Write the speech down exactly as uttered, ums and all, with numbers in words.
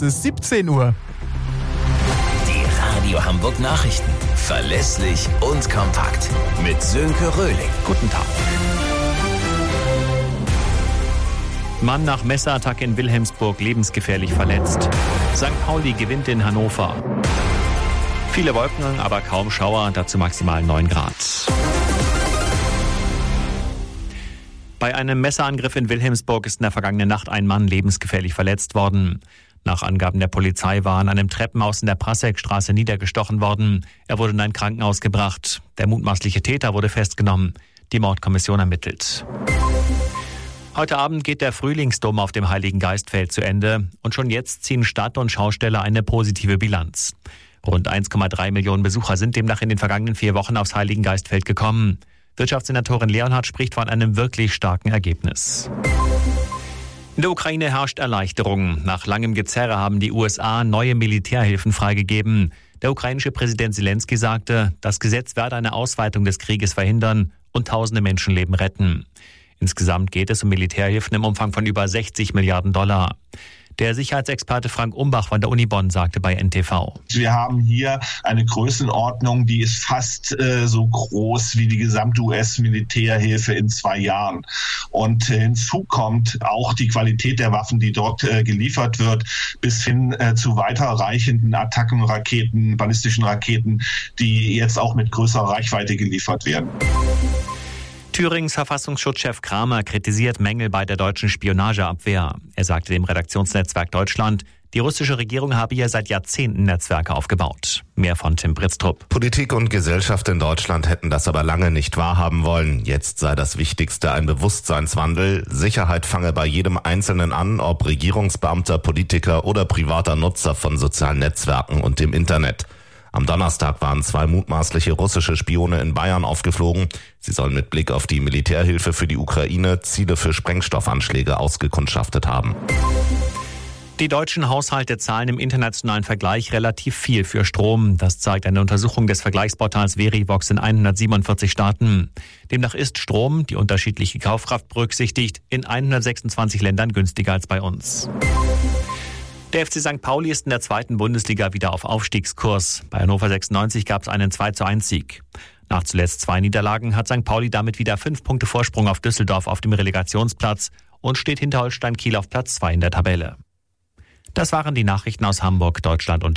ist siebzehn Uhr. Die Radio Hamburg Nachrichten. Verlässlich und kompakt. Mit Sönke Röhling. Guten Tag. Mann nach Messerattacke in Wilhelmsburg lebensgefährlich verletzt. Sankt Pauli gewinnt in Hannover. Viele Wolken, aber kaum Schauer, dazu maximal neun Grad. Bei einem Messerangriff in Wilhelmsburg ist in der vergangenen Nacht ein Mann lebensgefährlich verletzt worden. Nach Angaben der Polizei war er an einem Treppenhaus in der Prasseckstraße niedergestochen worden. Er wurde in ein Krankenhaus gebracht. Der mutmaßliche Täter wurde festgenommen. Die Mordkommission ermittelt. Heute Abend geht der Frühlingsdom auf dem Heiligen Geistfeld zu Ende und schon jetzt ziehen Stadt und Schausteller eine positive Bilanz. Rund eins Komma drei Millionen Besucher sind demnach in den vergangenen vier Wochen aufs Heiligen Geistfeld gekommen. Wirtschaftssenatorin Leonhardt spricht von einem wirklich starken Ergebnis. In der Ukraine herrscht Erleichterung. Nach langem Gezerre haben die U S A neue Militärhilfen freigegeben. Der ukrainische Präsident Zelensky sagte, das Gesetz werde eine Ausweitung des Krieges verhindern und tausende Menschenleben retten. Insgesamt geht es um Militärhilfen im Umfang von über sechzig Milliarden Dollar. Der Sicherheitsexperte Frank Umbach von der Uni Bonn sagte bei N T V. Wir haben hier eine Größenordnung, die ist fast äh, so groß wie die gesamte U S-Militärhilfe in zwei Jahren. Und äh, hinzu kommt auch die Qualität der Waffen, die dort äh, geliefert wird, bis hin äh, zu weiterreichenden Attackenraketen, ballistischen Raketen, die jetzt auch mit größerer Reichweite geliefert werden. Thürings Verfassungsschutzchef Kramer kritisiert Mängel bei der deutschen Spionageabwehr. Er sagte dem Redaktionsnetzwerk Deutschland, die russische Regierung habe hier seit Jahrzehnten Netzwerke aufgebaut. Mehr von Tim Britztrup. Politik und Gesellschaft in Deutschland hätten das aber lange nicht wahrhaben wollen. Jetzt sei das Wichtigste ein Bewusstseinswandel. Sicherheit fange bei jedem Einzelnen an, ob Regierungsbeamter, Politiker oder privater Nutzer von sozialen Netzwerken und dem Internet. Am Donnerstag waren zwei mutmaßliche russische Spione in Bayern aufgeflogen. Sie sollen mit Blick auf die Militärhilfe für die Ukraine Ziele für Sprengstoffanschläge ausgekundschaftet haben. Die deutschen Haushalte zahlen im internationalen Vergleich relativ viel für Strom. Das zeigt eine Untersuchung des Vergleichsportals Verivox in hundertsiebenundvierzig Staaten. Demnach ist Strom, die unterschiedliche Kaufkraft berücksichtigt, in hundertsechsundzwanzig Ländern günstiger als bei uns. Der F C Sankt Pauli ist in der zweiten Bundesliga wieder auf Aufstiegskurs. Bei Hannover sechsundneunzig gab es einen zwei zu eins Sieg. Nach zuletzt zwei Niederlagen hat Sankt Pauli damit wieder fünf Punkte Vorsprung auf Düsseldorf auf dem Relegationsplatz und steht hinter Holstein Kiel auf Platz zwei in der Tabelle. Das waren die Nachrichten aus Hamburg, Deutschland und